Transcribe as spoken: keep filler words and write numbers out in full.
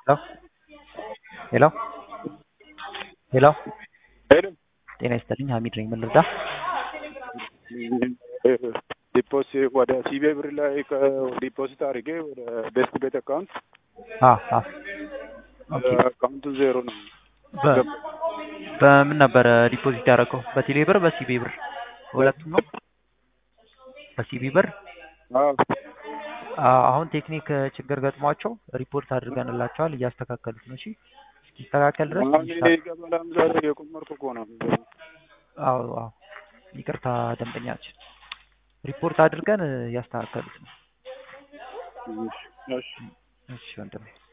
Hello? Hello? Hello? ሄሎ ጤና ይስጥልኝ ሀሚድ ነኝ። ምን ልርዳ? ዲፖዚት ወደ ሲቢ ብር ላይ ዲፖዚት አድርጌ ወደ ቤስት ቤት አካውንት አ አ ኦኬ። አካውንቱ ዜሮ ነው። በ በምን ነበረ ዲፖዚት ያደረገው? በቴሌ ብር በሲቢ ብር? ሁለቱም ነው? በሲቢ ብር? አዎ አ- አሁን ቴክኒክ ችግር ገጥሟቸው ሪፖርት አድርገንላቸዋል እያስተካከሉት ነው። እሺ እስኪስተካከል ድረስ አሁን ትንሽ እኔ ታ- ገበላም ዛሬ የቆመርኩ እኮ ነው። አዎ አዎ ይቅርታ ደንበኛችን ሪፖርት አድርገን እያስተካከሉት ነው። እሺ እሺ እሺ ወንድሜ